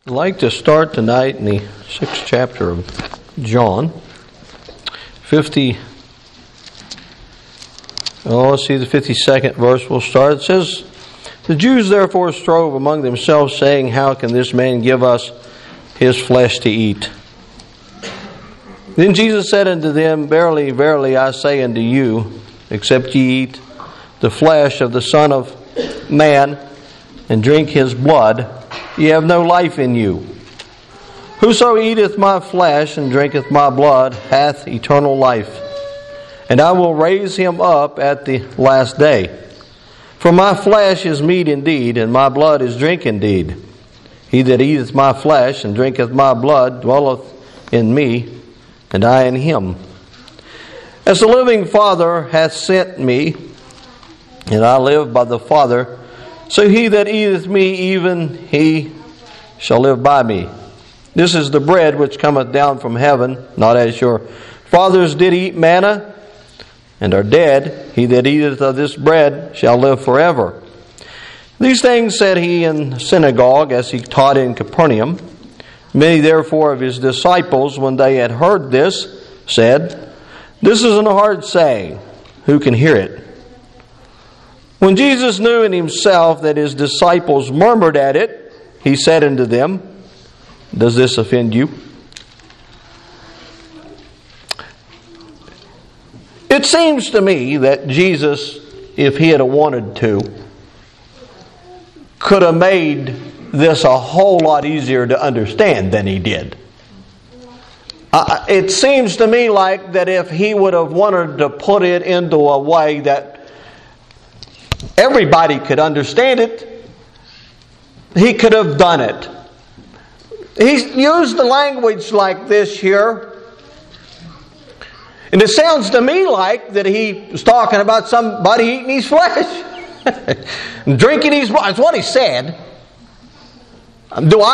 I'd like to start tonight in the 6th chapter of John. The 52nd verse will start. It says, "The Jews therefore strove among themselves, saying, How can this man give us his flesh to eat? Then Jesus said unto them, Verily, verily, I say unto you, except ye eat the flesh of the Son of Man, and drink his blood, ye have no life in you. Whoso eateth my flesh and drinketh my blood hath eternal life, and I will raise him up at the last day. For my flesh is meat indeed, and my blood is drink indeed. He that eateth my flesh and drinketh my blood dwelleth in me, and I in him. As the living Father hath sent me, and I live by the Father, so he that eateth me, even he shall live by me. This is the bread which cometh down from heaven, not as your fathers did eat manna, and are dead. He that eateth of this bread shall live forever. These things said he in the synagogue, as he taught in Capernaum. Many therefore of his disciples, when they had heard this, said, This is an hard saying, who can hear it? When Jesus knew in himself that his disciples murmured at it, he said unto them, Does this offend you? It seems to me that Jesus, if he had wanted to, could have made this a whole lot easier to understand than he did. It seems to me like that if he would have wanted to put it into a way that everybody could understand it, he could have done it. He's used the language like this here. And it sounds to me like that he was talking about somebody eating his flesh. Drinking his blood. That's what he said. What do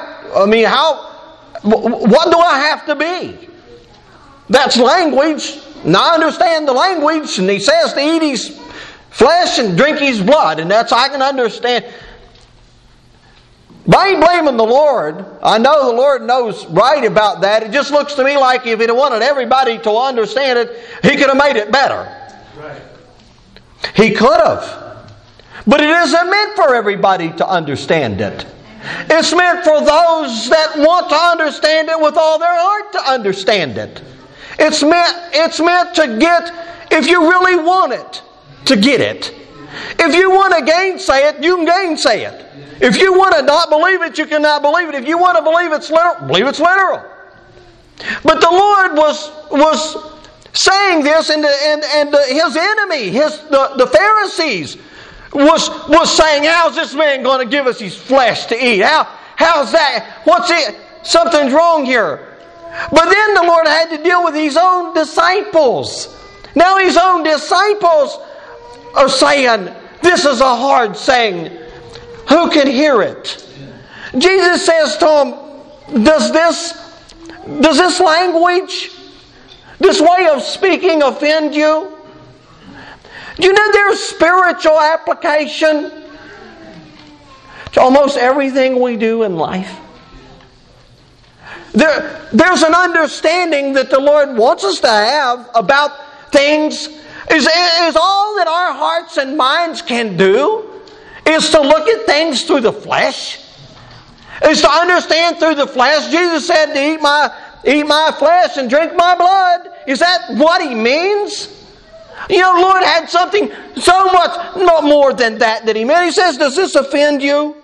I have to be? That's language. And I understand the language. And he says to eat his flesh and drink his blood. And that's, I can understand. But I ain't blaming the Lord. I know the Lord knows right about that. It just looks to me like if He'd wanted everybody to understand it, He could have made it better. Right. He could have. But it isn't meant for everybody to understand it. It's meant for those that want to understand it with all their heart to understand it. It's meant to get, if you really want it, to get it. If you want to gainsay it, you can gainsay it. If you want to not believe it, you cannot believe it. If you want to believe it's literal. But the Lord was saying this, and His enemy, the Pharisees, was saying, how's this man going to give us his flesh to eat? How's that? What's it? Something's wrong here. But then the Lord had to deal with His own disciples. Now His own disciples are saying, this is a hard saying. Who can hear it? Jesus says to them, does this language, this way of speaking offend you? Do you know there's spiritual application to almost everything we do in life? There's an understanding that the Lord wants us to have about things. Is all that our hearts and minds can do is to look at things through the flesh? Is to understand through the flesh? Jesus said to eat my flesh and drink my blood. Is that what He means? You know, the Lord had something so much not more than that He meant. He says, does this offend you?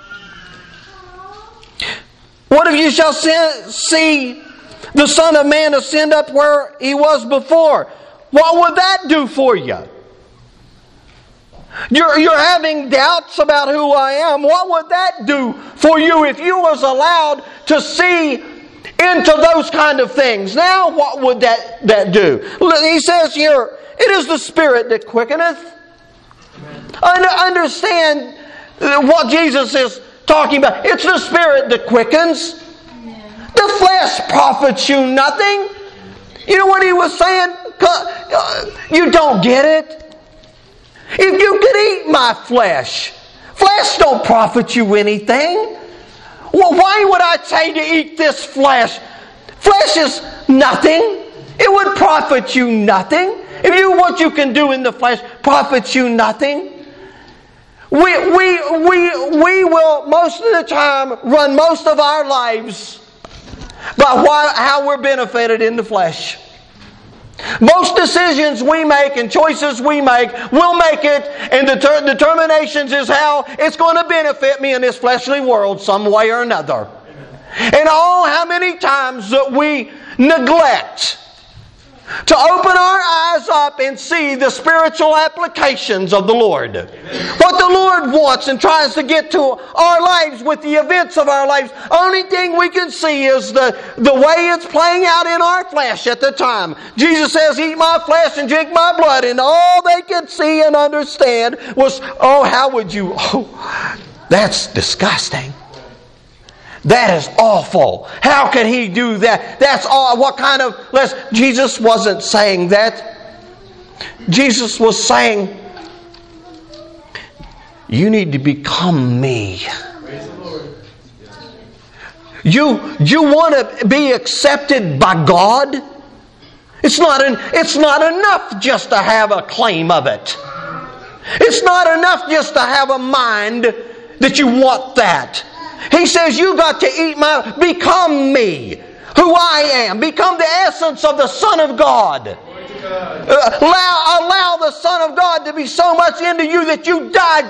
What if you shall see the Son of Man ascend up where He was before? What would that do for you? You're having doubts about who I am. What would that do for you if you was allowed to see into those kind of things? Now what would that do? He says here, it is the Spirit that quickeneth. Understand what Jesus is talking about. It's the Spirit that quickens. The flesh profits you nothing. You know what He was saying? You don't get it. If you could eat my flesh don't profit you anything. Well, why would I say to eat this flesh? Flesh is nothing. It would profit you nothing. If you what you can do in the flesh profits you nothing. We will most of the time run most of our lives by how we're benefited in the flesh. Most decisions we make and choices we make, we'll make it, and the determinations is how it's going to benefit me in this fleshly world some way or another. And oh, how many times that we neglect to open our eyes up and see the spiritual applications of the Lord. What the Lord wants and tries to get to our lives with the events of our lives. Only thing we can see is the way it's playing out in our flesh at the time. Jesus says, eat my flesh and drink my blood. And all they could see and understand was, oh, how would you... Oh, that's disgusting. That is awful. How could he do that? That's all. What kind of... Jesus wasn't saying that. Jesus was saying, you need to become me. You want to be accepted by God? It's not enough just to have a claim of it. It's not enough just to have a mind that you want that. He says, you got to become me, who I am. Become the essence of the Son of God. Allow the Son of God to be so much into you that you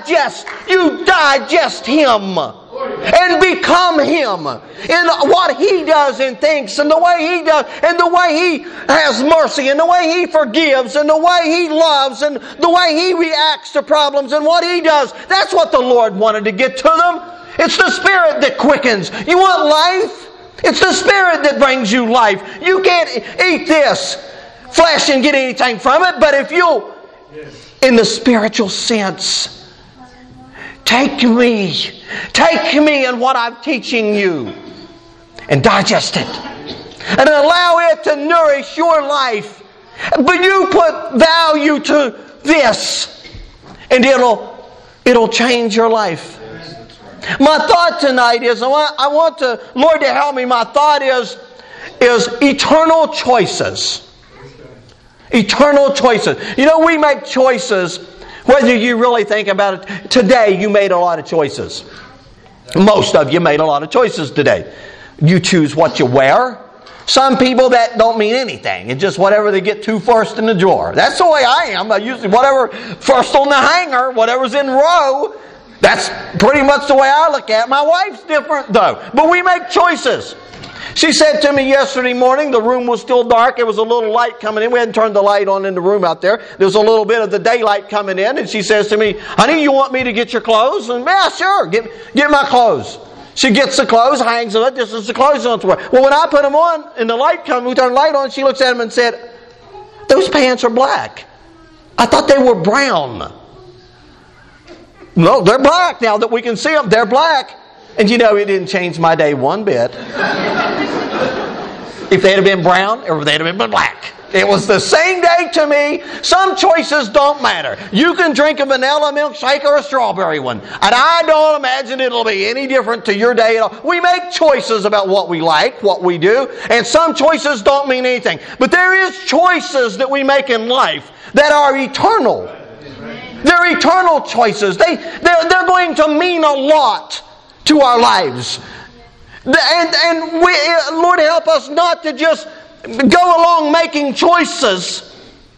digest Him. And become Him. In what He does and thinks, and the way He does, and the way He has mercy, and the way He forgives, and the way He loves, and the way He reacts to problems, and what He does. That's what the Lord wanted to get to them. It's the Spirit that quickens. You want life? It's the Spirit that brings you life. You can't eat this flesh and get anything from it, but if you'll, in the spiritual sense, take me in what I'm teaching you and digest it and allow it to nourish your life. But you put value to this and it'll change your life. My thought tonight is, I want the Lord to help me. My thought is eternal choices. Eternal choices. You know, we make choices, whether you really think about it. Today, you made a lot of choices. Most of you made a lot of choices today. You choose what you wear. Some people, that don't mean anything. It's just whatever they get to first in the drawer. That's the way I am. I usually whatever first on the hanger, whatever's in row. That's pretty much the way I look at it. My wife's different though. But we make choices. She said to me yesterday morning, the room was still dark. There was a little light coming in. We hadn't turned the light on in the room out there. There was a little bit of the daylight coming in. And she says to me, honey, you want me to get your clothes? And yeah, sure. Get my clothes. She gets the clothes, hangs them up. This is the clothes on to wear. Well, when I put them on and the light comes, we turn the light on, she looks at them and said, those pants are black. I thought they were brown. No, they're black now that we can see them. They're black. And you know, it didn't change my day one bit. If they'd have been brown or if they'd have been black. It was the same day to me. Some choices don't matter. You can drink a vanilla milkshake or a strawberry one. And I don't imagine it'll be any different to your day at all. We make choices about what we like, what we do. And some choices don't mean anything. But there is choices that we make in life that are eternal. They're eternal choices. They're going to mean a lot to our lives. And Lord, help us not to just go along making choices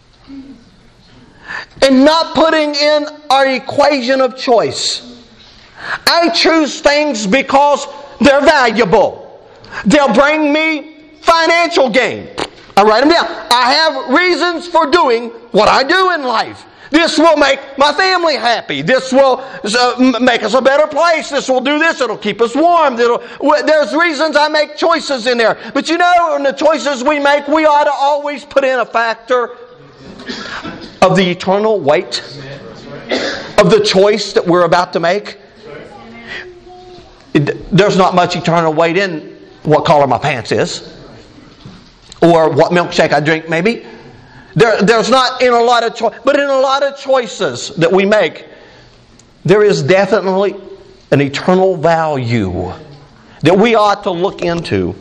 and not putting in our equation of choice. I choose things because they're valuable. They'll bring me financial gain. I write them down. I have reasons for doing what I do in life. This will make my family happy. This will make us a better place. This will do this. It'll keep us warm. There's reasons I make choices in there. But you know, in the choices we make, we ought to always put in a factor of the eternal weight of the choice that we're about to make. There's not much eternal weight in what color my pants is. Or what milkshake I drink, maybe. There's not in a lot of choice, but in a lot of choices that we make, there is definitely an eternal value that we ought to look into.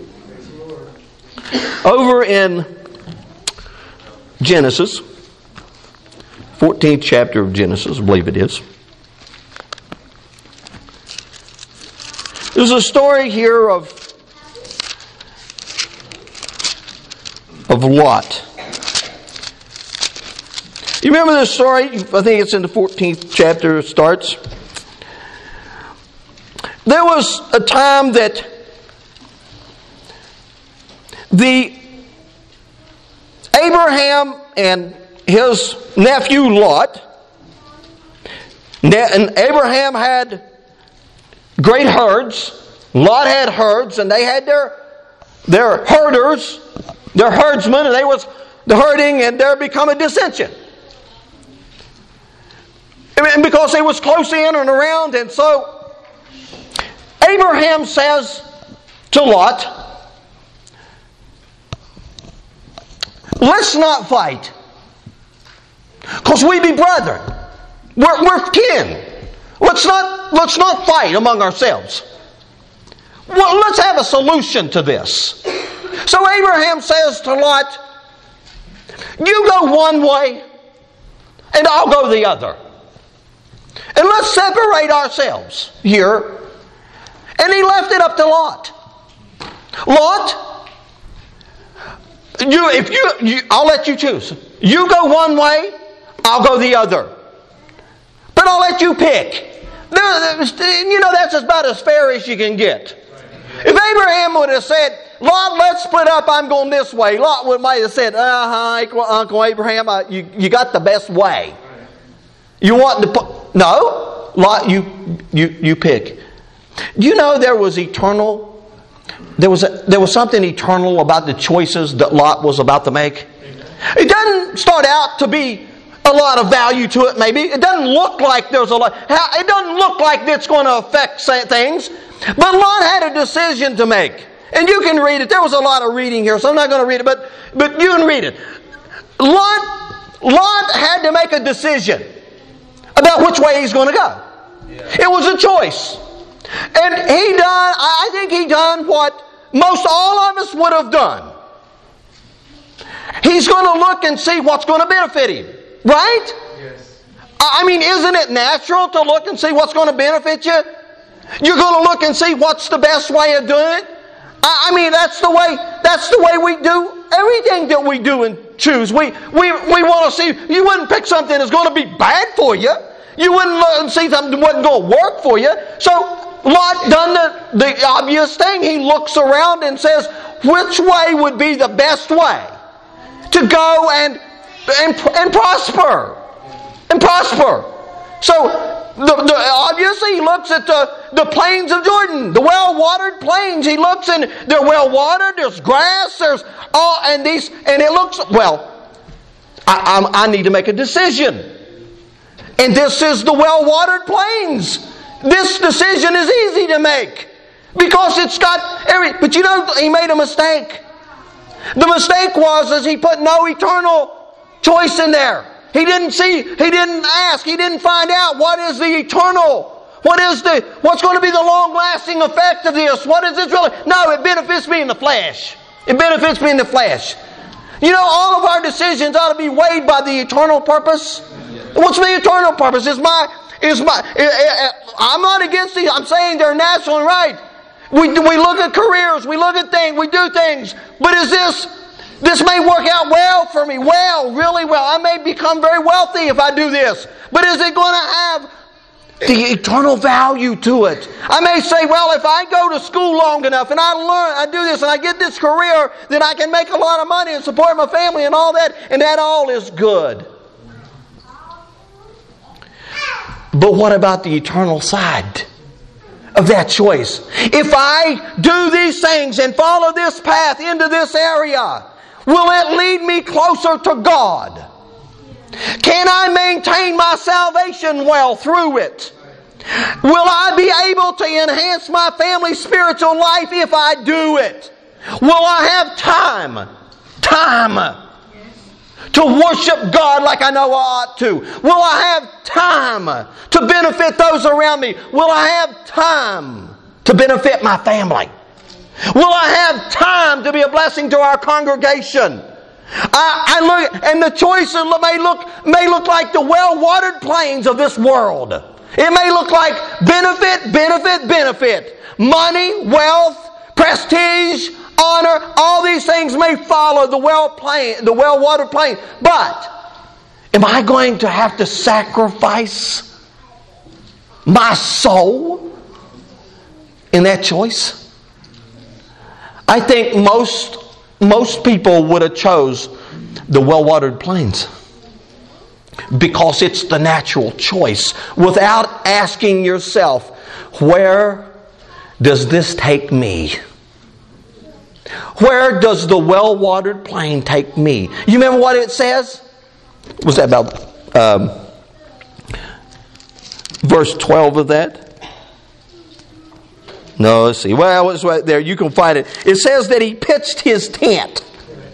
Over in Genesis, 14th chapter of Genesis, I believe it is. There's a story here of Lot. You remember this story? I think it's in the 14th chapter it starts. There was a time that Abraham and his nephew Lot, and Abraham had great herds. Lot had herds, and they had their herders, their herdsmen, and they was the herding, and there become a dissension. And because they was close in and around, and so Abraham says to Lot, let's not fight, because we be brethren. We're kin. Let's not fight among ourselves. Well, let's have a solution to this. So Abraham says to Lot, you go one way, and I'll go the other. And let's separate ourselves here. And he left it up to Lot. Lot, I'll let you choose. You go one way, I'll go the other. But I'll let you pick. That's about as fair as you can get. If Abraham would have said, Lot, let's split up, I'm going this way, Lot might have said, Uncle Abraham, you got the best way. You want to no, Lot, you pick. Do you know there was something eternal about the choices that Lot was about to make? It doesn't start out to be a lot of value to it, maybe. It doesn't look like there's a lot. It doesn't look like it's going to affect things. But Lot had a decision to make. And you can read it. There was a lot of reading here, so I'm not going to read it, but you can read it. Lot had to make a decision about which way he's going to go. It was a choice. And I think he done what most all of us would have done. He's going to look and see what's going to benefit him. Right? Yes. I mean, isn't it natural to look and see what's going to benefit you? You're going to look and see what's the best way of doing it. I mean, that's the way we do everything that we do and choose. We want to see. You wouldn't pick something that's going to be bad for you. You wouldn't look and see something that wasn't going to work for you. So Lot done the obvious thing. He looks around and says, which way would be the best way to go and prosper. And prosper. So, obviously he looks at the plains of Jordan, the well-watered plains. He looks and they're well-watered, there's grass, there's all, and it looks, well, I need to make a decision. And this is the well-watered plains. This decision is easy to make. Because it's got but he made a mistake. The mistake was he put no eternal choice in there. He didn't ask, he didn't find out what is the eternal, what's going to be the long-lasting effect of this? What is this really? No, it benefits me in the flesh. It benefits me in the flesh. All of our decisions ought to be weighed by the eternal purpose. What's the eternal purpose? I'm not against these. I'm saying they're natural and right. We look at careers, we look at things, we do things. But is this may work out well for me, really well. I may become very wealthy if I do this. But is it going to have the eternal value to it? I may say, well, if I go to school long enough and I do this and I get this career, then I can make a lot of money and support my family and all that, and that all is good. But what about the eternal side of that choice? If I do these things and follow this path into this area, will it lead me closer to God? Can I maintain my salvation well through it? Will I be able to enhance my family's spiritual life if I do it? Will I have time to worship God like I know I ought to? Will I have time to benefit those around me? Will I have time to benefit my family? Will I have time to be a blessing to our congregation? I look, and the choices may look like the well-watered plains of this world. It may look like benefit. Money, wealth, prestige, honor, all these things may follow the well-watered plain. But am I going to have to sacrifice my soul in that choice? I think most people would have chose the well-watered plains because it's the natural choice, without asking yourself, where does this take me? Where does the well-watered plain take me? You remember what it says? Was that about verse 12 of that? No, let's see. Well, it's right there. You can find it. It says that he pitched his tent.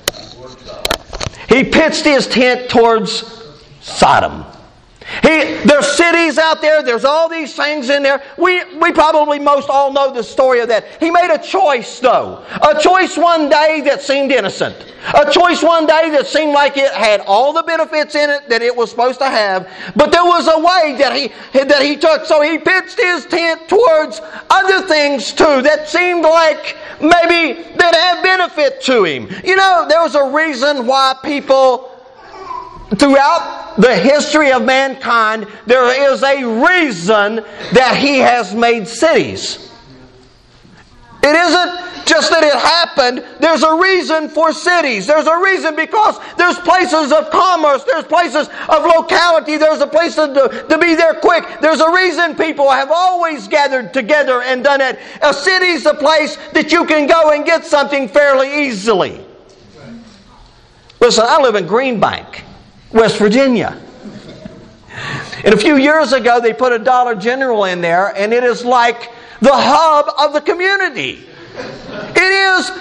He pitched his tent towards Sodom. There's cities out there. There's all these things in there. We probably most all know the story of that. He made a choice, though. A choice one day that seemed innocent. A choice one day that seemed like it had all the benefits in it that it was supposed to have. But there was a way that he took. So he pitched his tent towards other things too that seemed like maybe that had benefit to him. You know, there was a reason why people throughout the history of mankind, there is a reason that He has made cities. It isn't just that it happened. There's a reason for cities. There's a reason because there's places of commerce. There's places of locality. There's a place to be there quick. There's a reason people have always gathered together and done it. A city's a place that you can go and get something fairly easily. Listen, I live in Greenbank, West Virginia. And a few years ago, they put a Dollar General in there, and it is like the hub of the community. It is,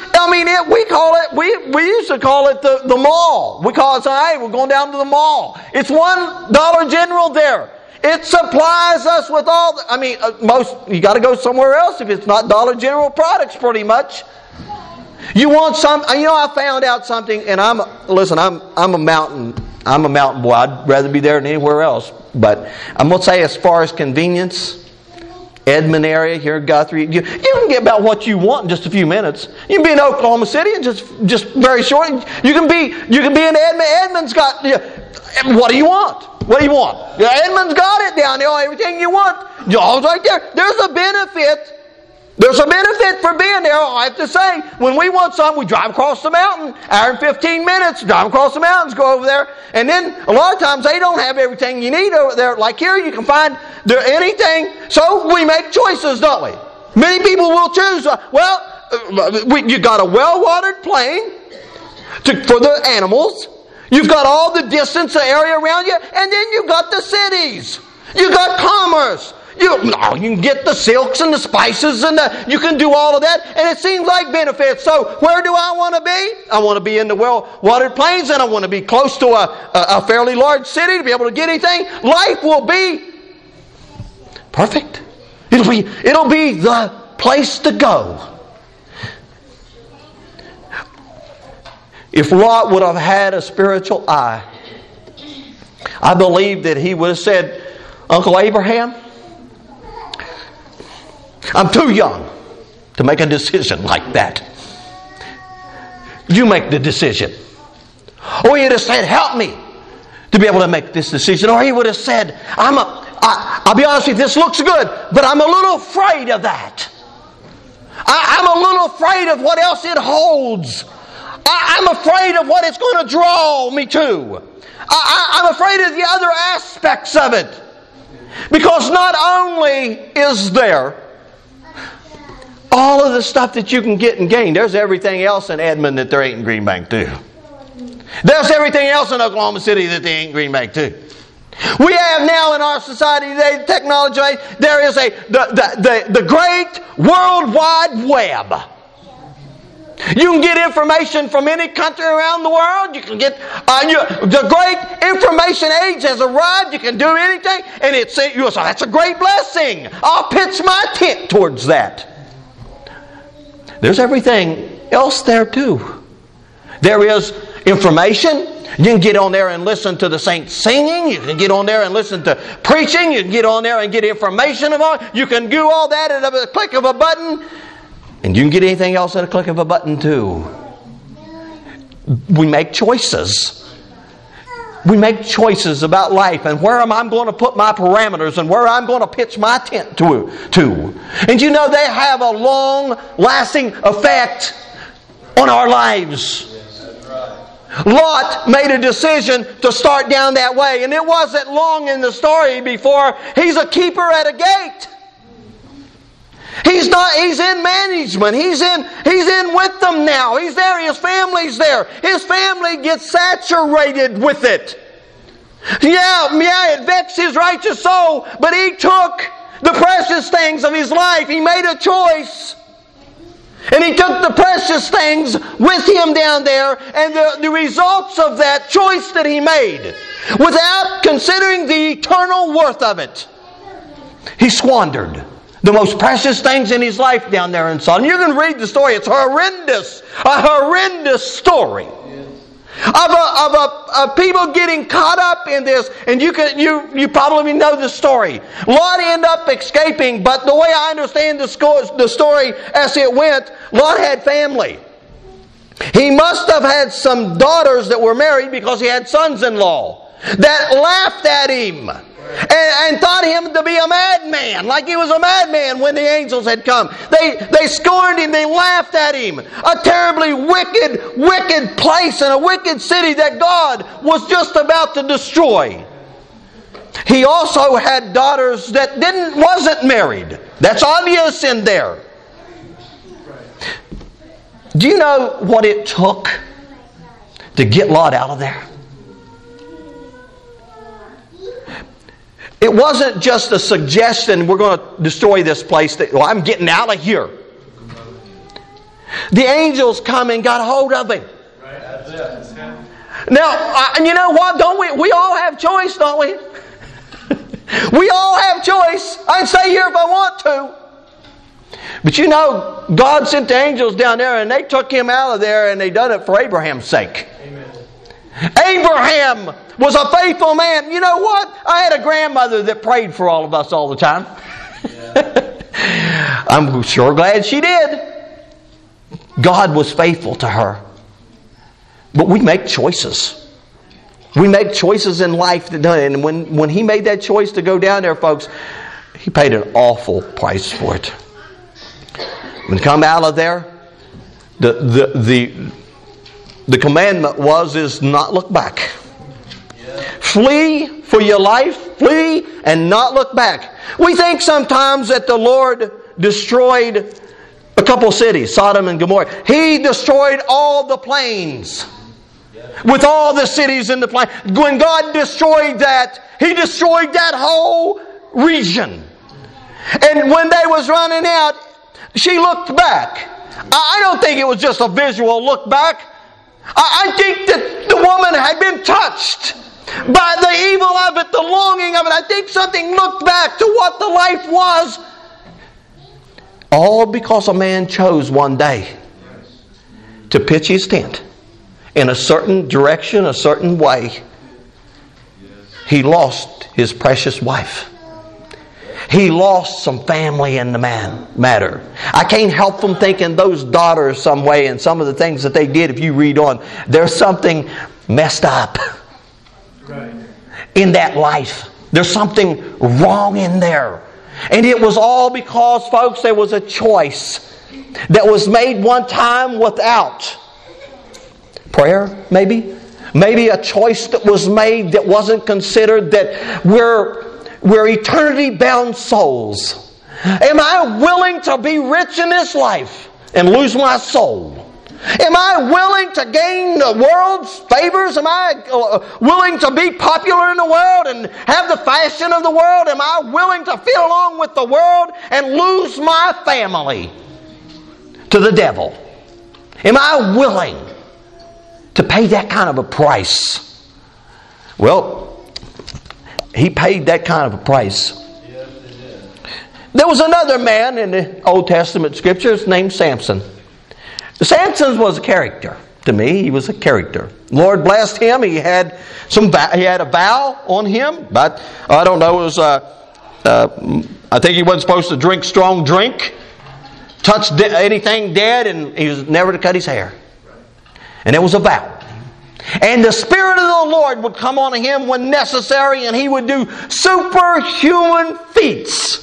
we used to call it the mall. We call it, hey, we're going down to the mall. It's one Dollar General there. It supplies us with all, you got to go somewhere else if it's not Dollar General products pretty much. You want some, I found out something, and I'm a mountain boy. I'd rather be there than anywhere else. But I'm going to say, as far as convenience, Edmond area here in Guthrie, you can get about what you want in just a few minutes. You can be in Oklahoma City in just very short. You can be in Edmond. Edmond's got, what do you want? What do you want? Edmond's got it down there. Everything you want, all's right there. There's a benefit. There's a benefit for being there, I have to say. When we want something, we drive across the mountain. Hour and 15 minutes, drive across the mountains, go over there. And then, a lot of times, they don't have everything you need over there. Like here, you can find anything. So, we make choices, don't we? Many people will choose, you got a well-watered plain for the animals. You've got all the distance, the area around you. And then you've got the cities. You've got commerce. You can get the silks and the spices and you can do all of that, and it seems like benefits. So where do I want to be? I want to be in the well-watered plains, and I want to be close to a fairly large city to be able to get anything. Life will be perfect. It'll be the place to go. If Lot would have had a spiritual eye, I believe that he would have said, Uncle Abraham, I'm too young to make a decision like that. You make the decision. Or he would have said, help me to be able to make this decision. Or he would have said, I'll be honest with you, this looks good, but I'm a little afraid of that. I'm a little afraid of what else it holds. I'm afraid of what it's going to draw me to. I'm afraid of the other aspects of it. Because not only is there all of the stuff that you can get and gain, there's everything else in Edmond that there ain't in Greenbank too. There's everything else in Oklahoma City that there ain't in Greenbank too. We have now in our society today, technology, there is the great World Wide Web. You can get information from any country around the world. You can get the great information age has arrived. You can do anything, and you'll say that's a great blessing. I'll pitch my tent towards that. there's everything else there too. There is information. You can get on there and listen to the saints singing. You can get on there and listen to preaching. You can get on there and get information about it. You can do all that at a click of a button. And you can get anything else at a click of a button too. We make choices. We make choices about life and where am I going to put my parameters and where I'm going to pitch my tent to. And you know, they have a long-lasting effect on our lives. Lot made a decision to start down that way, and it wasn't long in the story before he's a keeper at a gate. He's in management. He's in with them now. He's there. His family's there. His family gets saturated with it. Yeah, it vexed his righteous soul, but he took the precious things of his life. He made a choice. And he took the precious things with him down there, and the results of that choice that he made, without considering the eternal worth of it, he squandered the most precious things in his life down there in Sodom. You can read the story. It's horrendous. A horrendous story of people getting caught up in this. And you probably know the story. Lot ended up escaping, but the way I understand the story as it went, Lot had family. He must have had some daughters that were married because he had sons-in-law that laughed at him. And thought him to be a madman, like he was a madman when the angels had come. They scorned him, they laughed at him. A terribly wicked place and a wicked city that God was just about to destroy. He also had daughters that wasn't married. That's obvious in there. Do you know what it took to get Lot out of there? It wasn't just a suggestion, we're going to destroy this place, I'm getting out of here. The angels come and got hold of him. Now, you know what? Don't we? We all have choice, don't we? We all have choice. I can stay here if I want to. But you know, God sent the angels down there and they took him out of there, and they done it for Abraham's sake. Amen. Abraham was a faithful man. You know what? I had a grandmother that prayed for all of us all the time. Yeah. I'm sure glad she did. God was faithful to her. But we make choices. We make choices in life. And when he made that choice to go down there, folks, he paid an awful price for it. When he come out of there, the commandment is not look back. Flee for your life. Flee and not look back. We think sometimes that the Lord destroyed a couple cities, Sodom and Gomorrah. He destroyed all the plains with all the cities in the plain. When God destroyed that, He destroyed that whole region. And when they was running out, she looked back. I don't think it was just a visual look back. I think that the woman had been touched by the evil of it, the longing of it. I think something looked back to what the life was. All because a man chose one day to pitch his tent in a certain direction, a certain way. He lost his precious wife. He lost some family in the matter. I can't help from thinking those daughters some way and some of the things that they did, if you read on, there's something messed up in that life. There's something wrong in there. And it was all because, folks, there was a choice that was made one time without prayer, maybe. Maybe a choice that was made that wasn't considered, that we're eternity-bound souls. Am I willing to be rich in this life and lose my soul? Am I willing to gain the world's favors? Am I willing to be popular in the world and have the fashion of the world? Am I willing to fit along with the world and lose my family to the devil? Am I willing to pay that kind of a price? Well, he paid that kind of a price. There was another man in the Old Testament scriptures named Samson. Samson was a character to me. He was a character. Lord blessed him. He had a vow on him, but I don't know. It was I think he wasn't supposed to drink strong drink, touch anything dead, and he was never to cut his hair. And it was a vow. And the Spirit of the Lord would come on him when necessary, and he would do superhuman feats.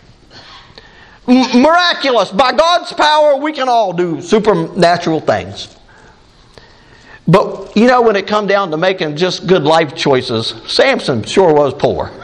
Miraculous. By God's power, we can all do supernatural things. But, when it come down to making just good life choices, Samson sure was poor.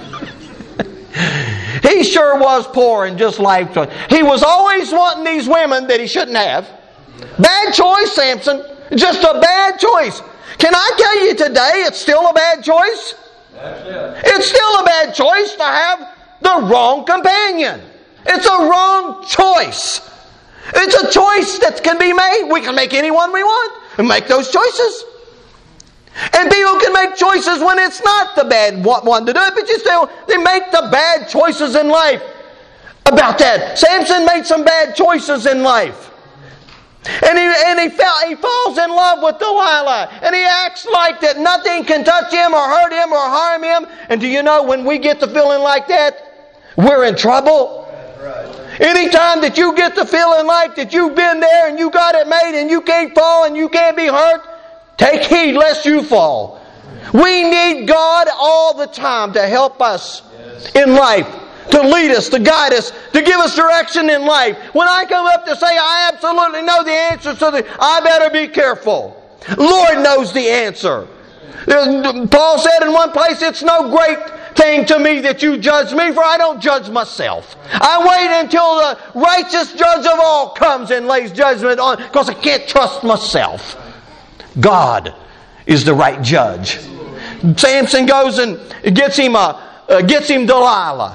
He sure was poor in just life choice. He was always wanting these women that he shouldn't have. Bad choice, Samson. Just a bad choice. Can I tell you today it's still a bad choice? It's still a bad choice to have the wrong companion. It's a wrong choice. It's a choice that can be made. We can make anyone we want and make those choices. And people can make choices when it's not the bad one to do it, but they make the bad choices in life. About that, Samson made some bad choices in life. And he falls in love with Delilah. And he acts like that nothing can touch him or hurt him or harm him. And do you know, when we get to feeling like that, we're in trouble. Anytime that you get to feeling like that you've been there and you got it made and you can't fall and you can't be hurt, take heed lest you fall. We need God all the time to help us in life, to lead us, to guide us, to give us direction in life. When I come up to say I absolutely know the answer to the, I better be careful. Lord knows the answer. Paul said in one place, it's no great thing to me that you judge me, for I don't judge myself. I wait until the righteous judge of all comes and lays judgment on, because I can't trust myself. God is the right judge. Samson goes and gets him Delilah.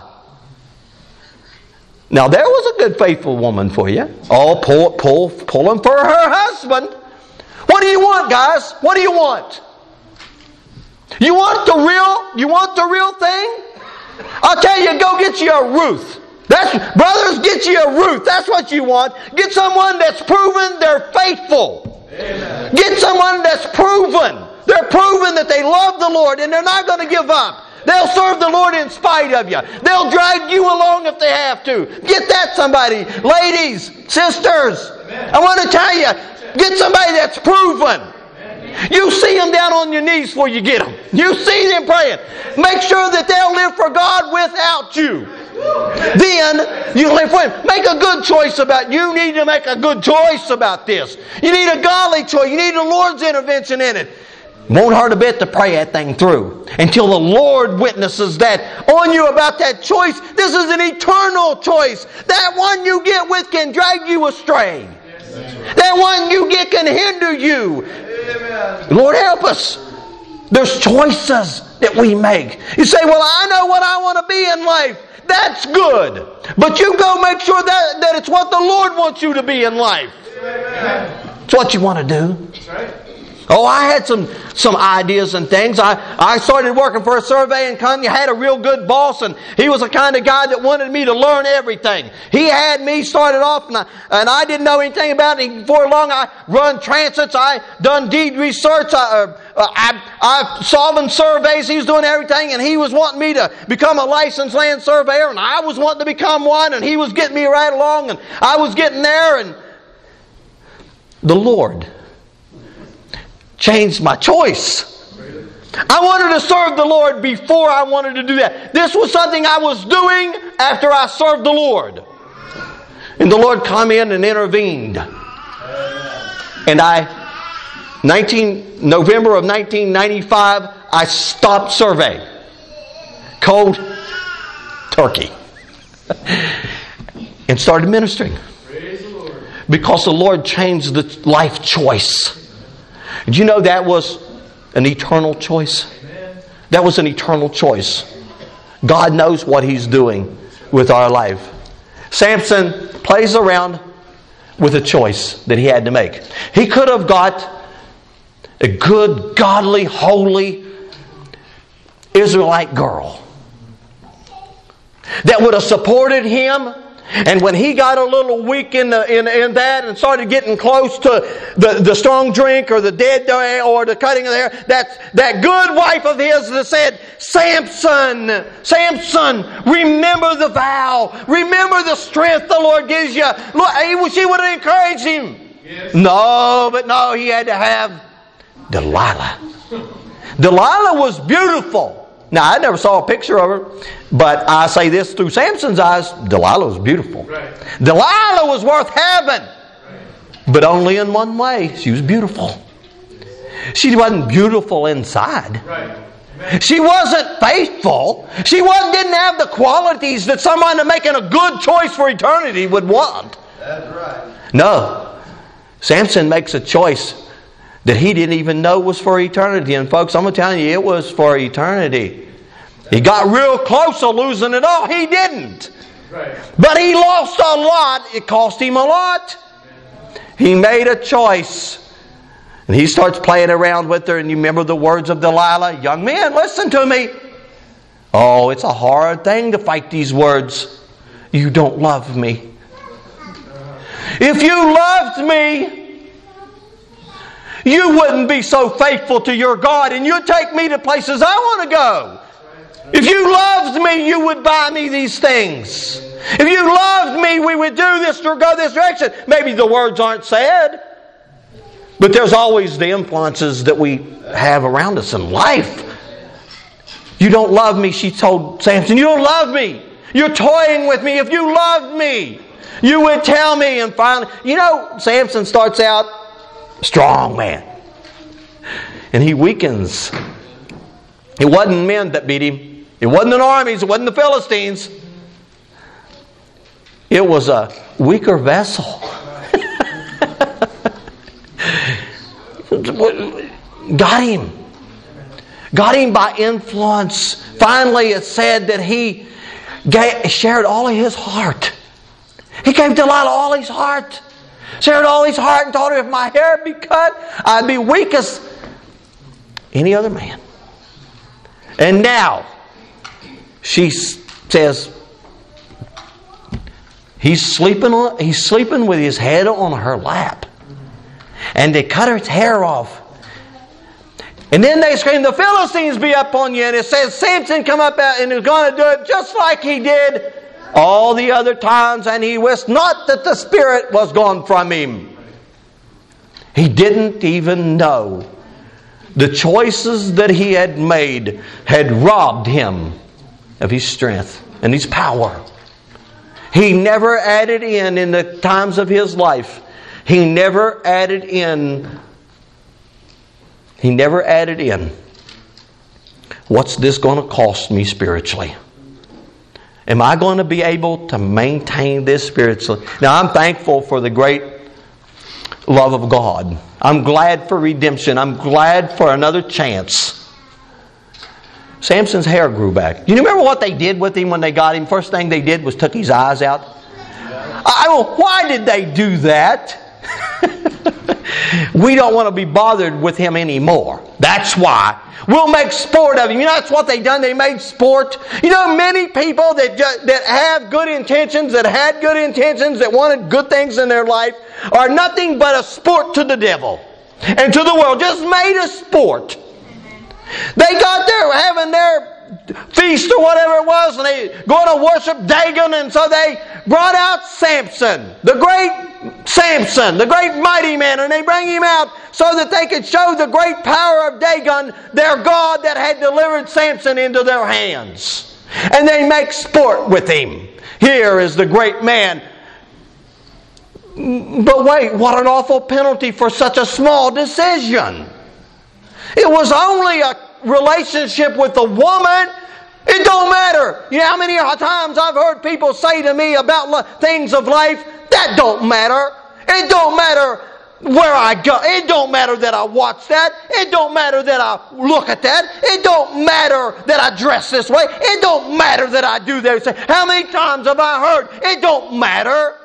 Now there was a good faithful woman for you. Oh, pulling for her husband. What do you want, guys? What do you want? You want the real thing? I'll tell you, go get you a Ruth. Brothers, get you a Ruth. That's what you want. Get someone that's proven they're faithful. Amen. Get someone that's proven. They're proven that they love the Lord and they're not going to give up. They'll serve the Lord in spite of you. They'll drag you along if they have to. Get that somebody. Ladies, sisters, I want to tell you, get somebody that's proven. You see them down on your knees before you get them. You see them praying. Make sure that they'll live for God without you. Then you live for Him. Make a good choice about it. You need to make a good choice about this. You need a godly choice. You need the Lord's intervention in it. Won't hurt a bit to pray that thing through until the Lord witnesses that on you about that choice. This is an eternal choice. That one you get with can drag you astray. That one you get can hinder you. Lord, help us. There's choices that we make. You say, well, I know what I want to be in life. That's good. But you go make sure that it's what the Lord wants you to be in life. It's what you want to do. That's right. Oh, I had some ideas and things. I started working for a surveying company. I had a real good boss, and he was the kind of guy that wanted me to learn everything. He had me started off, and I didn't know anything about it. Before long, I run transits. I done deed research. I solving surveys. He was doing everything, and he was wanting me to become a licensed land surveyor, and I was wanting to become one, and he was getting me right along, and I was getting there, and the Lord changed my choice. I wanted to serve the Lord before I wanted to do that. This was something I was doing after I served the Lord. And the Lord came in and intervened. And November of 1995, I stopped surveying. Cold turkey. And started ministering. Because the Lord changed the life choice. Did you know that was an eternal choice? That was an eternal choice. God knows what He's doing with our life. Samson plays around with a choice that he had to make. He could have got a good, godly, holy Israelite girl that would have supported him And when he got a little weak in that and started getting close to the strong drink or the dead or the cutting of the hair, that good wife of his that said, Samson, remember the vow. Remember the strength the Lord gives you. Look, she would have encouraged him. Yes. No, he had to have Delilah. Delilah was beautiful. Now, I never saw a picture of her, but I say this through Samson's eyes, Delilah was beautiful. Right. Delilah was worth having, but only in one way. She was beautiful. She wasn't beautiful inside. Right. She wasn't faithful. She didn't have the qualities that someone making a good choice for eternity would want. That's right. No. Samson makes a choice that he didn't even know was for eternity. And folks, I'm going to tell you, it was for eternity. He got real close to losing it all. He didn't. Right. But he lost a lot. It cost him a lot. He made a choice. And he starts playing around with her. And you remember the words of Delilah? Young men, listen to me. Oh, it's a hard thing to fight these words. You don't love me. If you loved me, you wouldn't be so faithful to your God and you'd take me to places I want to go. If you loved me, you would buy me these things. If you loved me, we would do this or go this direction. Maybe the words aren't said, but there's always the influences that we have around us in life. You don't love me, she told Samson. You don't love me. You're toying with me. If you loved me, you would tell me. And finally, Samson starts out strong man. And he weakens. It wasn't men that beat him. It wasn't the armies. It wasn't the Philistines. It was a weaker vessel. Got him. Got him by influence. Finally, it said that he shared all of his heart. He gave Delilah all his heart. Shared all his heart and told her, if my hair be cut, I'd be weak as any other man. And now, she says, he's sleeping with his head on her lap. And they cut her hair off. And then they scream, the Philistines be up on you. And it says, Samson come up out and is going to do it just like he did all the other times, and he wist not that the Spirit was gone from him. He didn't even know the choices that he had made had robbed him of his strength and his power. He never added in the times of his life. He never added in. What's this going to cost me spiritually? Am I going to be able to maintain this spiritually? Now, I'm thankful for the great love of God. I'm glad for redemption. I'm glad for another chance. Samson's hair grew back. Do you remember what they did with him when they got him? First thing they did was took his eyes out. Why did they do that? We don't want to be bothered with him anymore. That's why. We'll make sport of him. That's what they done. They made sport. Many people that have good intentions, that had good intentions, that wanted good things in their life, are nothing but a sport to the devil and to the world. Just made a sport. They got there having their feast or whatever it was, and they going to worship Dagon, and so they brought out Samson, the great mighty man, and they bring him out so that they could show the great power of Dagon, their god that had delivered Samson into their hands. And they make sport with him. Here is the great man. But wait, what an awful penalty for such a small decision. It was only a relationship with a woman. It don't matter. How many times I've heard people say to me about things of life, that don't matter. It don't matter where I go. It don't matter that I watch that. It don't matter that I look at that. It don't matter that I dress this way. It don't matter that I do this. How many times have I heard, it don't matter.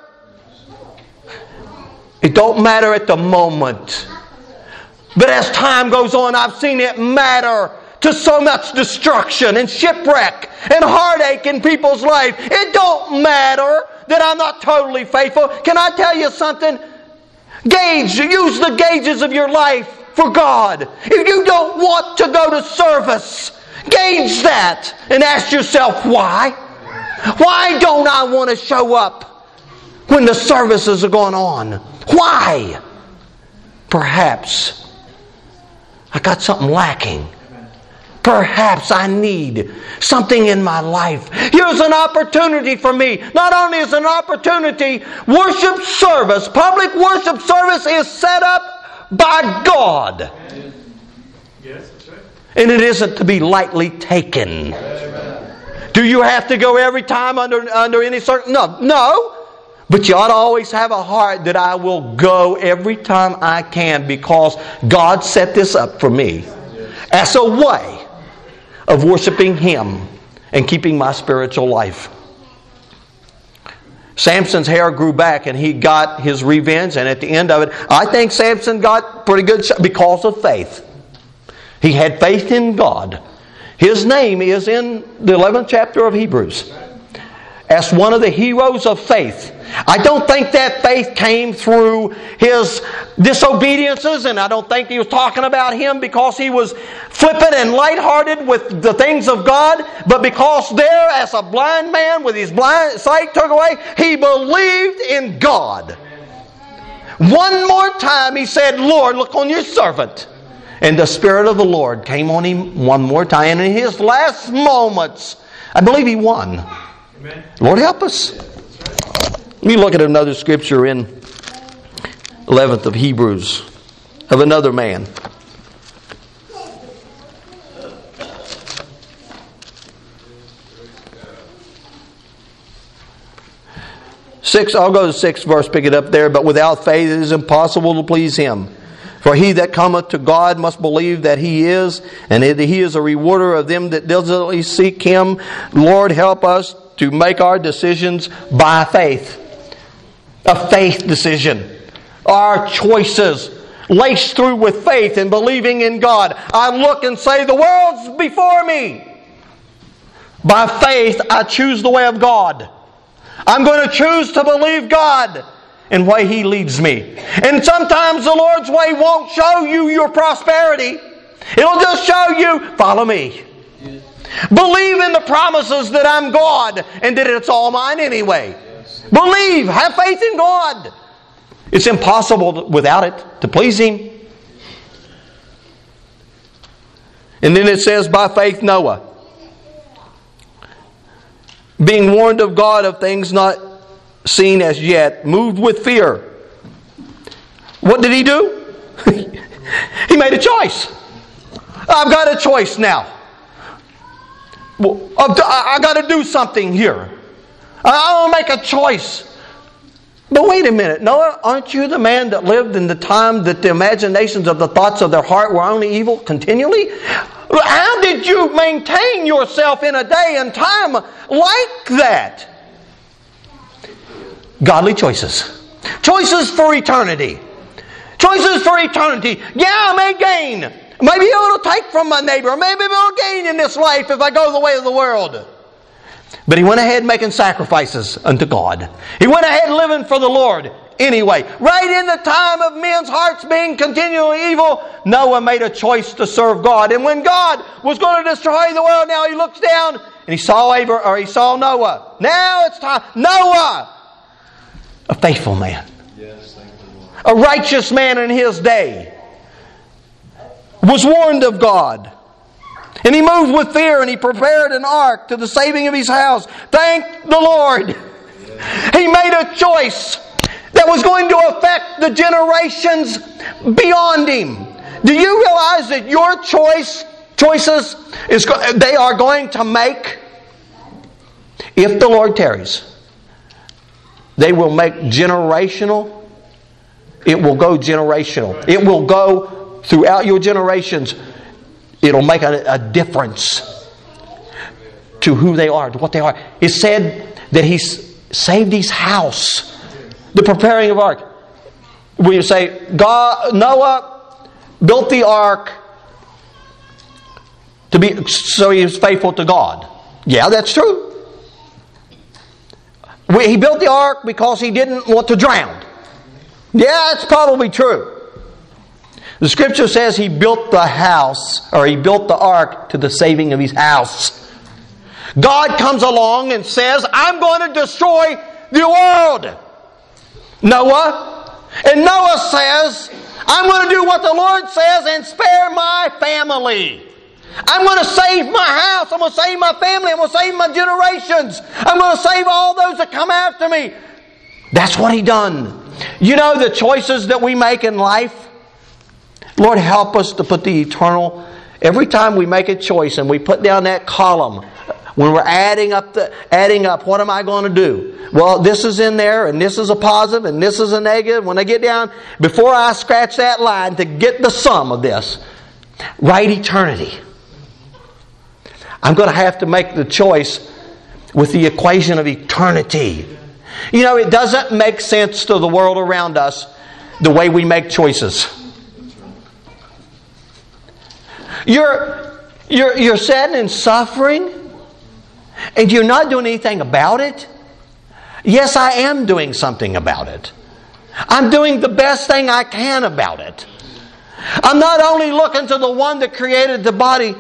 It don't matter at the moment. But as time goes on, I've seen it matter to so much destruction and shipwreck and heartache in people's life. It don't matter that I'm not totally faithful. Can I tell you something? Use the gauges of your life for God. If you don't want to go to service, gauge that and ask yourself why. Why don't I want to show up when the services are going on? Why? Perhaps I got something lacking. Perhaps I need something in my life. Here's an opportunity for me. Not only is it an opportunity, worship service, public worship service is set up by God. Yes, that's right. And it isn't to be lightly taken. Do you have to go every time under any certain... No. But you ought to always have a heart that I will go every time I can because God set this up for me as a way of worshiping Him and keeping my spiritual life. Samson's hair grew back and he got his revenge, and at the end of it, I think Samson got pretty good because of faith. He had faith in God. His name is in the 11th chapter of Hebrews as one of the heroes of faith. I don't think that faith came through his disobediences, and I don't think he was talking about him because he was flippant and lighthearted with the things of God, but because there, as a blind man with his blind sight took away, he believed in God. One more time he said, Lord, look on your servant. And the Spirit of the Lord came on him one more time, and in his last moments, I believe he won. Amen. Lord, help us. Let me look at another scripture in 11th of Hebrews of another man. I'll go to 6th verse, pick it up there. But without faith it is impossible to please Him. For he that cometh to God must believe that He is, and that He is a rewarder of them that diligently seek Him. Lord, help us to make our decisions by faith. A faith decision. Our choices laced through with faith and believing in God. I look and say, the world's before me. By faith, I choose the way of God. I'm going to choose to believe God in the way He leads me. And sometimes the Lord's way won't show you your prosperity. It'll just show you, follow me. Believe in the promises that I'm God and that it's all mine anyway. Believe. Have faith in God. It's impossible without it to please Him. And then it says, by faith Noah, being warned of God of things not seen as yet, moved with fear. What did he do? He made a choice. I've got a choice now. I've got to do something here. I want to make a choice. But wait a minute, Noah, aren't you the man that lived in the time that the imaginations of the thoughts of their heart were only evil continually? How did you maintain yourself in a day and time like that? Godly choices. Choices for eternity. Choices for eternity. Yeah, I may gain. Maybe it'll take from my neighbor. Maybe it'll gain in this life if I go the way of the world. But he went ahead making sacrifices unto God. He went ahead living for the Lord anyway. Right in the time of men's hearts being continually evil, Noah made a choice to serve God. And when God was going to destroy the world, now he looks down and he saw Noah. Now it's time. Noah, a faithful man. Yes, thank you, Lord. A righteous man in his day, was warned of God. And he moved with fear, and he prepared an ark to the saving of his house. Thank the Lord. He made a choice that was going to affect the generations beyond him. Do you realize that your choices they are going to make, if the Lord tarries, they will make generational. It will go generational. It will go throughout your generations. It'll make a difference to who they are, to what they are. It said that He saved His house. The preparing of ark. When you say, Noah built the ark so he was faithful to God. Yeah, that's true. He built the ark because he didn't want to drown. Yeah, that's probably true. The Scripture says he built the house, or he built the ark to the saving of his house. God comes along and says, I'm going to destroy the world. Noah. And Noah says, I'm going to do what the Lord says and spare my family. I'm going to save my house. I'm going to save my family. I'm going to save my generations. I'm going to save all those that come after me. That's what he done. You know the choices that we make in life? Lord, help us to put the eternal. Every time we make a choice and we put down that column, when we're adding up, what am I going to do? Well, this is in there, and this is a positive, and this is a negative. When I get down, before I scratch that line to get the sum of this, write eternity. I'm going to have to make the choice with the equation of eternity. You know, it doesn't make sense to the world around us the way we make choices. You're sad and suffering, and you're not doing anything about it. Yes, I am doing something about it. I'm doing the best thing I can about it. I'm not only looking to the one that created the body,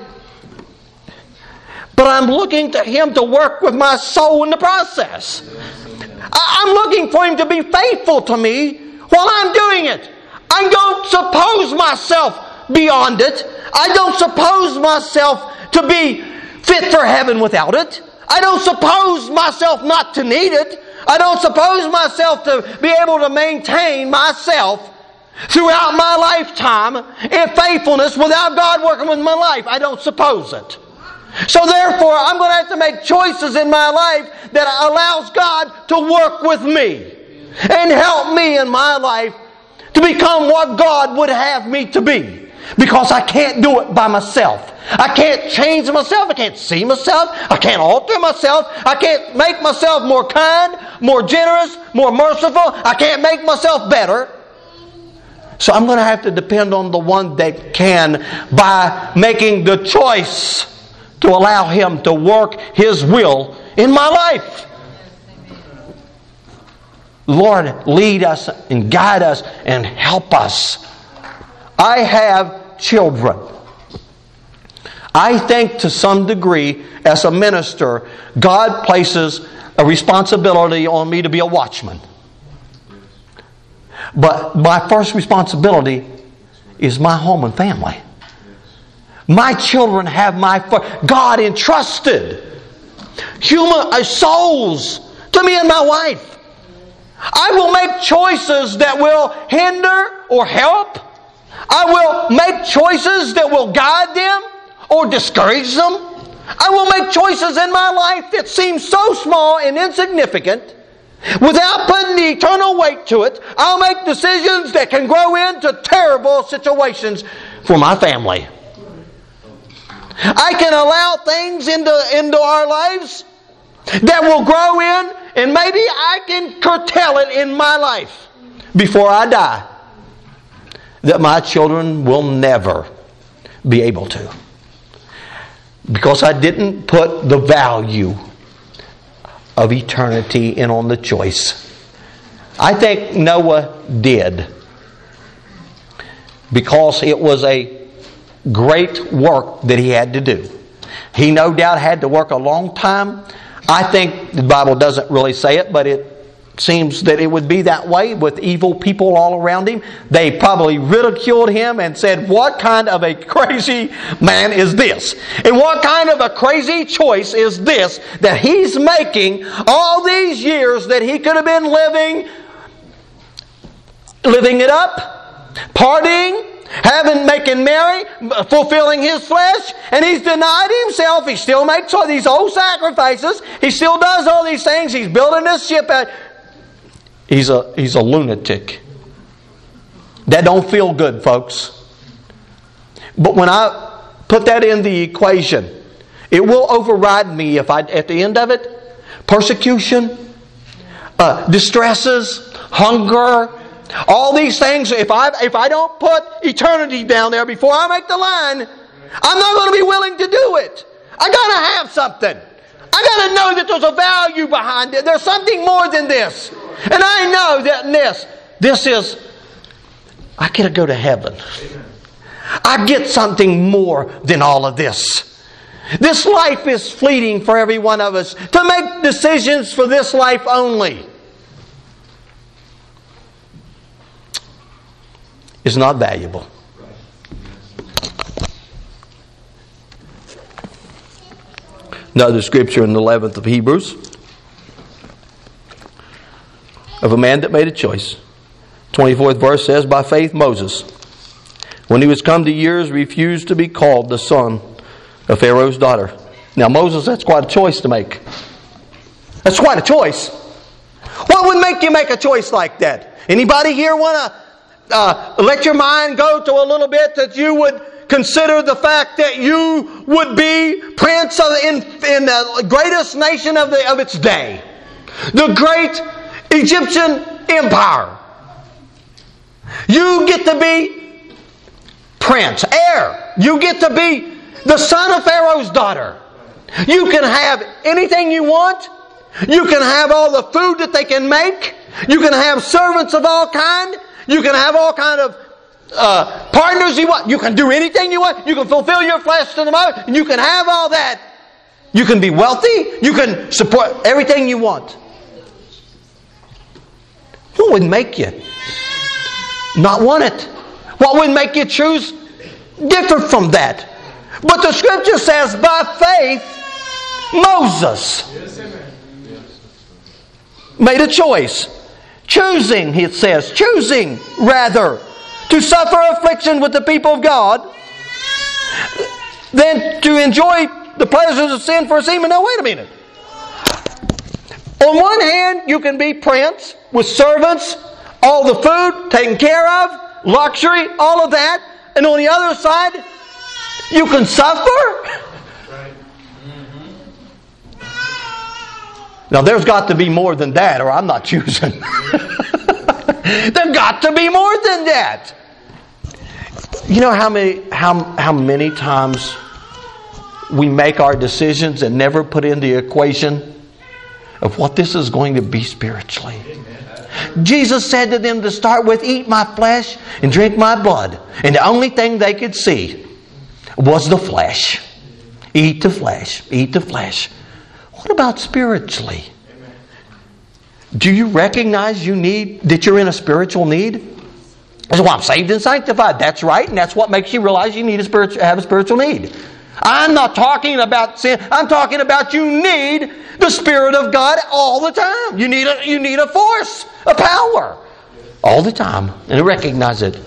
but I'm looking to Him to work with my soul in the process. I'm looking for Him to be faithful to me while I'm doing it. I don't suppose myself beyond it. I don't suppose myself to be fit for heaven without it. I don't suppose myself not to need it. I don't suppose myself to be able to maintain myself throughout my lifetime in faithfulness without God working with my life. I don't suppose it. So therefore, I'm going to have to make choices in my life that allows God to work with me and help me in my life to become what God would have me to be. Because I can't do it by myself. I can't change myself. I can't see myself. I can't alter myself. I can't make myself more kind, more generous, more merciful. I can't make myself better. So I'm going to have to depend on the one that can by making the choice to allow Him to work His will in my life. Lord, lead us and guide us and help us. I have children. I think to some degree, as a minister, God places a responsibility on me to be a watchman. But my first responsibility is my home and family. My children have God entrusted human souls to me and my wife. I will make choices that will hinder or help. I will make choices that will guide them or discourage them. I will make choices in my life that seem so small and insignificant. Without putting the eternal weight to it, I'll make decisions that can grow into terrible situations for my family. I can allow things into our lives that will grow in, and maybe I can curtail it in my life before I die, that my children will never be able to. Because I didn't put the value of eternity in on the choice. I think Noah did. Because it was a great work that he had to do. He no doubt had to work a long time. I think the Bible doesn't really say it, but it seems that it would be that way with evil people all around him. They probably ridiculed him and said, what kind of a crazy man is this? And what kind of a crazy choice is this that he's making all these years that he could have been living it up, partying, making merry, fulfilling his flesh, and he's denied himself. He still makes all these old sacrifices. He still does all these things. He's building this ship. He's a lunatic. That don't feel good, folks. But when I put that in the equation, it will override me if at the end of it, persecution, distresses, hunger, all these things. If I don't put eternity down there before I make the line, I'm not going to be willing to do it. I got to have something. I I got to know that there's a value behind it. There's something more than this. And I know that this is, I get to go to heaven. I get something more than all of this. This life is fleeting for every one of us. To make decisions for this life only is not valuable. Another scripture in the 11th of Hebrews of a man that made a choice. 24th verse says, by faith Moses, when he was come to years, refused to be called the son of Pharaoh's daughter. Now Moses, that's quite a choice to make. That's quite a choice. What would make you make a choice like that? Anybody here want to let your mind go to a little bit that you would consider the fact that you would be prince in the greatest nation of its day, the great Egyptian empire? You get to be prince, heir. You get to be the son of Pharaoh's daughter. You can have anything you want. You can have all the food that they can make. You can have servants of all kind. You can have all kind of partners you want. You can do anything you want. You can fulfill your flesh to the most. And you can have all that. You can be wealthy. You can support everything you want. What would make you not want it? What would make you choose different from that? But the scripture says, by faith, Moses made a choice. Choosing, it says, choosing rather to suffer affliction with the people of God than to enjoy the pleasures of sin for a season. Now wait a minute. On one hand, you can be prince with servants, all the food taken care of, luxury, all of that. And on the other side, you can suffer. Now there's got to be more than that, or I'm not choosing. There's got to be more than that. You know how many times we make our decisions and never put in the equation of what this is going to be spiritually? Jesus said to them to start with, eat my flesh and drink my blood. And the only thing they could see was the flesh. Eat the flesh. Eat the flesh. What about spiritually? Do you recognize that you're in a spiritual need? That's why I'm saved and sanctified. That's right, and that's what makes you realize you need have a spiritual need. I'm not talking about sin. I'm talking about you need the Spirit of God all the time. You need a force, a power, all the time, and recognize it.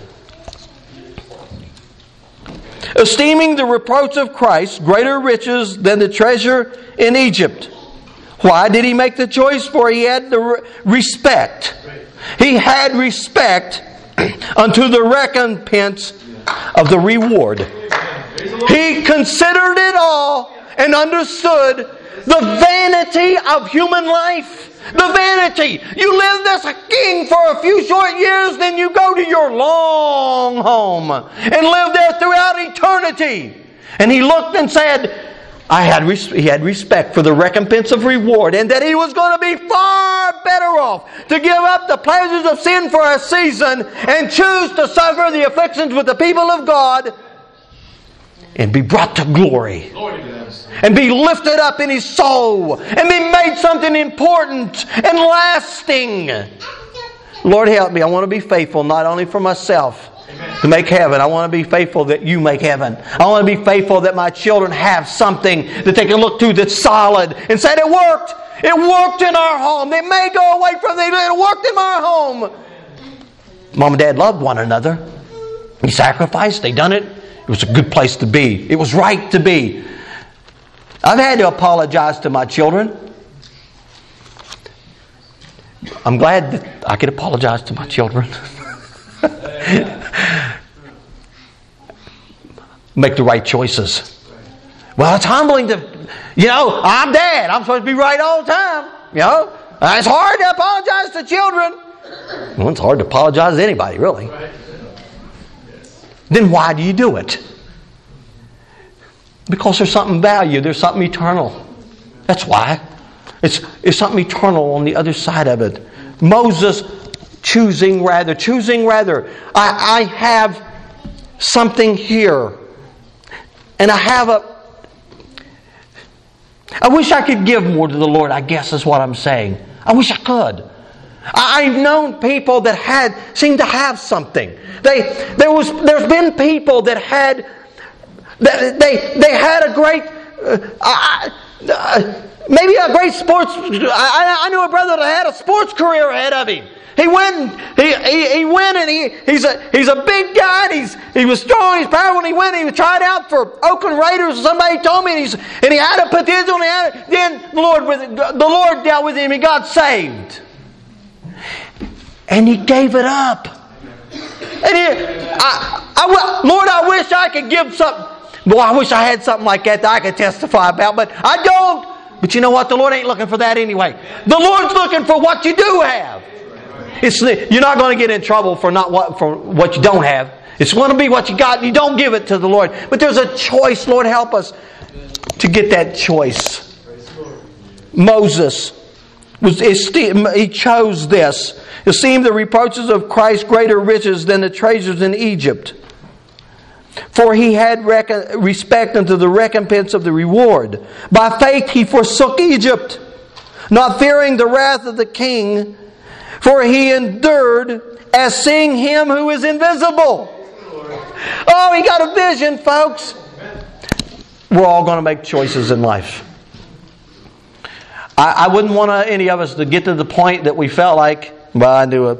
Esteeming the reproach of Christ greater riches than the treasure in Egypt. Why did he make the choice? For he had the respect. He had respect unto the recompense of the reward. He considered it all and understood the vanity of human life. The vanity. You lived as a king for a few short years, then you go to your long home and live there throughout eternity. And he looked and said, he had respect for the recompense of reward, and that he was going to be far better off to give up the pleasures of sin for a season and choose to suffer the afflictions with the people of God and be brought to glory and be lifted up in his soul and be made something important and lasting. Lord, help me. I want to be faithful not only for myself to make heaven. I want to be faithful that you make heaven. I want to be faithful that my children have something that they can look to that's solid and say, it worked. It worked in our home. They may go away from it, but it worked in our home. Mom and Dad loved one another. They sacrificed. They done it. It was a good place to be. It was right to be. I've had to apologize to my children. I'm glad that I could apologize to my children. Make the right choices. Well, it's humbling to, I'm Dad. I'm supposed to be right all the time. It's hard to apologize to children. Well, it's hard to apologize to anybody, really. Then why do you do it? Because there's something value. There's something eternal. That's why. It's something eternal on the other side of it. Moses choosing rather. I have something here. And I wish I could give more to the Lord, I guess is what I'm saying. I wish I could. I've known people that seemed to have something. There's been people that had a great maybe a great sports. I knew a brother that had a sports career ahead of him. He went and he's a big guy. And he was strong. He's powerful. And he went. And he tried out for Oakland Raiders. Somebody told me, and he had a potential. Then the Lord dealt with him. He got saved, and he gave it up. And Lord, I wish I could give something. Well, I wish I had something like that I could testify about, but I don't. But you know what? The Lord ain't looking for that anyway. The Lord's looking for what you do have. You're not going to get in trouble for what you don't have. It's going to be what you got. You don't give it to the Lord. But there's a choice. Lord, help us to get that choice. Moses he chose this. Esteemed the reproaches of Christ greater riches than the treasures in Egypt. For he had respect unto the recompense of the reward. By faith he forsook Egypt, not fearing the wrath of the king, for he endured as seeing him who is invisible. Oh, he got a vision, folks. We're all going to make choices in life. I wouldn't want any of us to get to the point that we felt like, well, I knew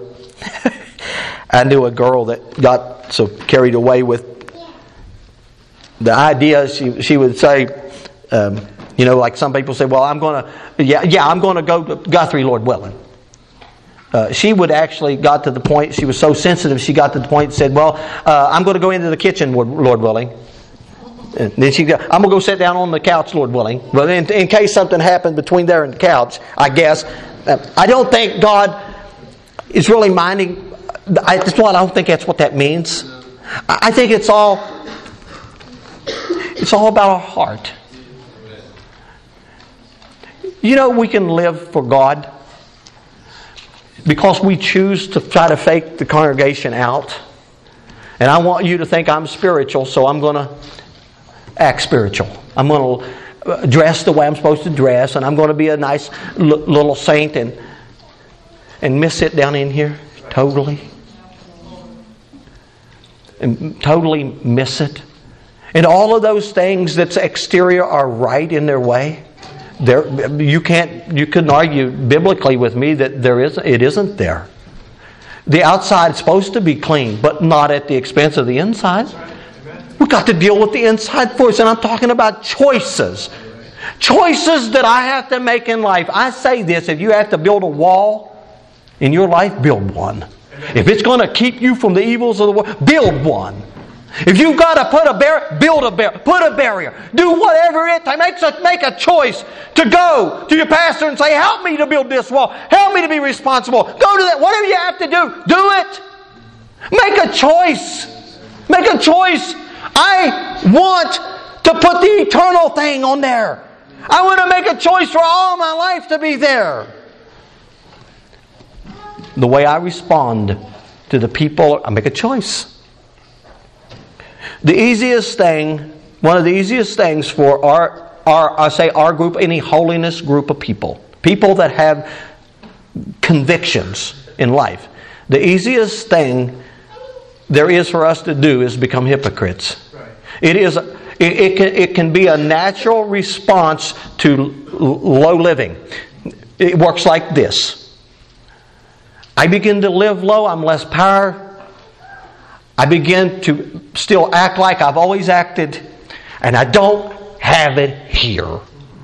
a girl that got so carried away with the idea. She would say, like some people say, well, I'm going to go to Guthrie, Lord willing. She would actually got to the point, she was so sensitive, she got to the point and said, well, I'm going to go into the kitchen, Lord willing. And then I'm going to go sit down on the couch, Lord willing. But in case something happened between there and the couch, I guess. I don't think God is really minding. I don't think that's what that means. I think it's all about our heart. We can live for God because we choose to try to fake the congregation out. And I want you to think I'm spiritual, so I'm going to act spiritual. I'm going to dress the way I'm supposed to dress, and I'm going to be a nice little saint and miss it down in here totally. And totally miss it. And all of those things that's exterior are right in their way. You couldn't argue biblically with me that it isn't there. The outside is supposed to be clean, but not at the expense of the inside. We've got to deal with the inside first, and I'm talking about choices. Choices that I have to make in life. I say this, if you have to build a wall in your life, build one. If it's going to keep you from the evils of the world, build one. If you've got to put a barrier, build a barrier. Put a barrier. Do whatever it takes. Make a choice to go to your pastor and say, help me to build this wall. Help me to be responsible. Go to that. Whatever you have to do it. Make a choice. Make a choice. I want to put the eternal thing on there. I want to make a choice for all my life to be there. The way I respond to the people, I make a choice. The easiest thing, one of the easiest things for our group, any holiness group of people that have convictions in life, the easiest thing there is for us to do is become hypocrites. Right. It can be a natural response to low living. It works like this. I begin to live low, I'm less power. I begin to still act like I've always acted, and I don't have it here.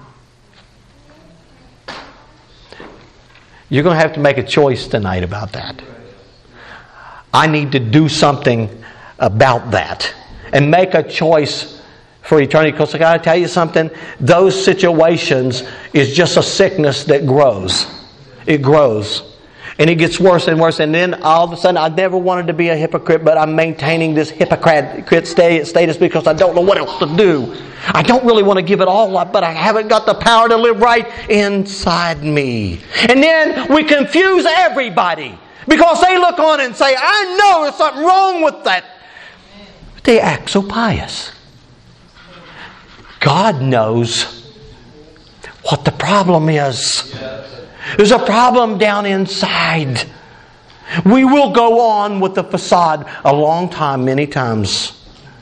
You're going to have to make a choice tonight about that. I need to do something about that and make a choice for eternity. Because I got to tell you something, those situations is just a sickness that grows. It grows. And it gets worse and worse. And then all of a sudden, I never wanted to be a hypocrite, but I'm maintaining this hypocrite status because I don't know what else to do. I don't really want to give it all up, but I haven't got the power to live right inside me. And then we confuse everybody because they look on and say, I know there's something wrong with that. But they act so pious. God knows what the problem is. There's a problem down inside. We will go on with the facade a long time, many times.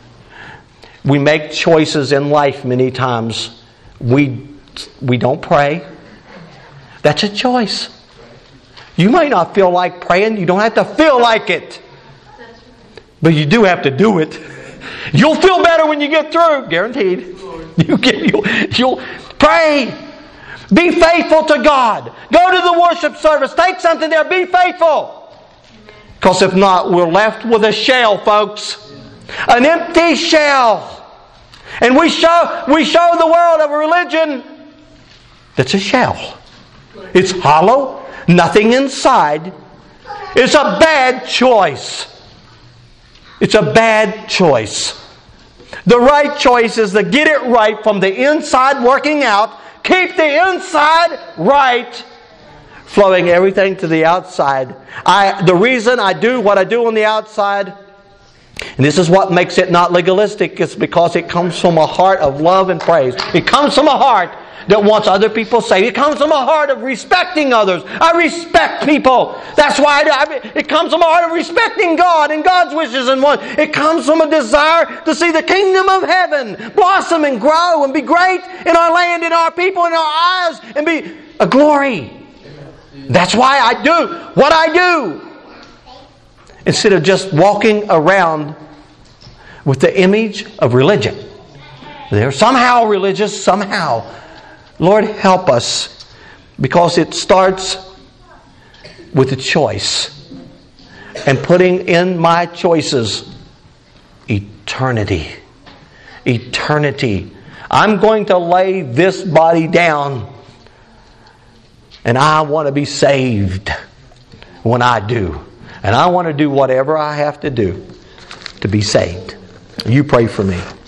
We make choices in life many times. We don't pray. That's a choice. You might not feel like praying. You don't have to feel like it. But you do have to do it. You'll feel better when you get through. Guaranteed. You'll pray. Be faithful to God. Go to the worship service. Take something there. Be faithful. Because if not, we're left with a shell, folks. An empty shell. And we show the world of a religion that's a shell. It's hollow. Nothing inside. It's a bad choice. It's a bad choice. The right choice is to get it right from the inside working out. Keep the inside right, flowing everything to the outside. The reason I do what I do on the outside, and this is what makes it not legalistic, is because it comes from a heart of love and praise. It comes from a heart that wants other people saved. It comes from a heart of respecting others. I respect people. That's why it comes from a heart of respecting God and God's wishes and wants. It comes from a desire to see the kingdom of heaven blossom and grow and be great in our land, in our people, in our eyes, and be a glory. That's why I do what I do. Instead of just walking around with the image of religion. They're somehow religious, somehow. Lord, help us, because it starts with a choice. And putting in my choices eternity. Eternity. I'm going to lay this body down, and I want to be saved when I do. And I want to do whatever I have to do to be saved. You pray for me.